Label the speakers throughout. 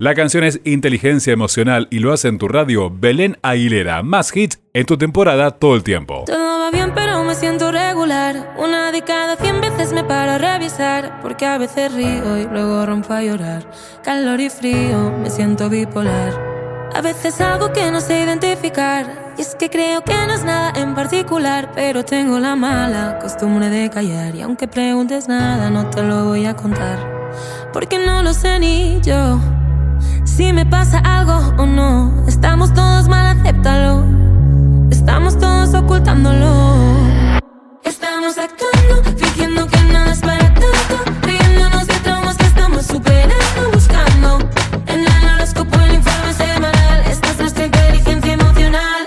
Speaker 1: La canción es Inteligencia Emocional y lo hace en tu radio Belén Aguilera. Más hits en tu temporada todo el tiempo.
Speaker 2: Todo va bien pero me siento regular. Una de cada 100 veces me paro a revisar, porque a veces río y luego rompo a llorar. Calor y frío, me siento bipolar. A veces algo que no sé identificar, y es que creo que no es nada en particular, pero tengo la mala costumbre de callar, y aunque preguntes nada no te lo voy a contar, porque no lo sé ni yo si me pasa algo o no. Estamos todos mal, acéptalo. Estamos todos ocultándolo. Estamos actuando, fingiendo que nada es para tanto, riéndonos de traumas que estamos superando, buscando en el horóscopo el informe semanal. Esta es nuestra inteligencia emocional.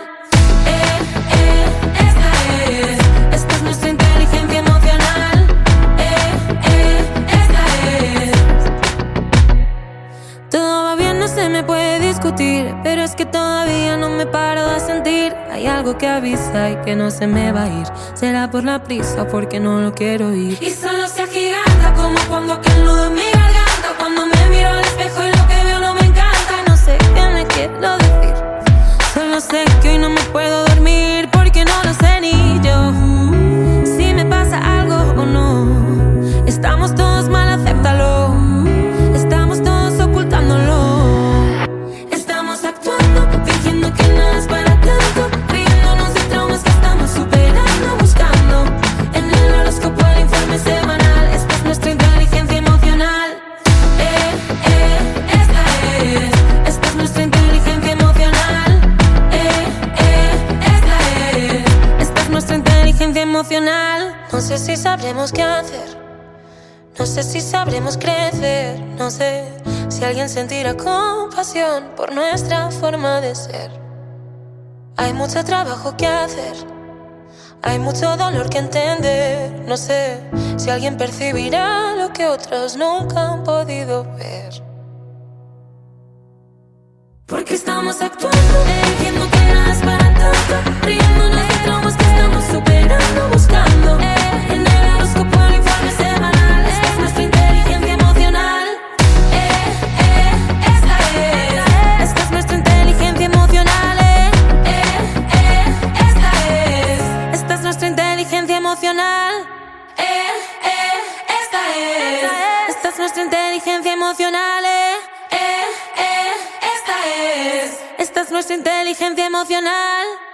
Speaker 2: Esta es nuestra inteligencia emocional. Esta es. Todo va bien, no se me puede discutir, pero es que todavía no me paro de sentir. Hay algo que avisa y que no se me va a ir. Será por la prisa o porque no lo quiero oír. Y solo se agiganta como cuando aquel nudo en mi garganta, cuando me miro al espejo y lo que veo no me encanta. No sé qué me quiero decir, solo sé que hoy no me puedo dormir, porque no lo sé ni yo si me pasa algo o no. Estamos todos mal, acéptalo. Estamos todos ocultándolo. Estamos actuando, fingiendo que nada es para tanto, riéndonos de traumas que estamos superando, buscando en el horóscopo el informe semanal. Esta es nuestra inteligencia emocional. Esta es nuestra inteligencia emocional. Esta es nuestra inteligencia emocional. No sé si sabremos qué hacer, no sé si sabremos crecer, no sé si alguien sentirá compasión por nuestra forma de ser. Hay mucho trabajo que hacer, hay mucho dolor que entender. No sé si alguien percibirá lo que otros nunca han podido ver. Porque estamos actuando, diciendo que nada es para tanto, riéndonos de traumas que estamos superando, buscando en el horóscopo el informe semanal. Esta es nuestra inteligencia emocional. Esta es nuestra inteligencia emocional. Esta es nuestra inteligencia emocional. Esta es nuestra inteligencia emocional. Esta es nuestra inteligencia emocional.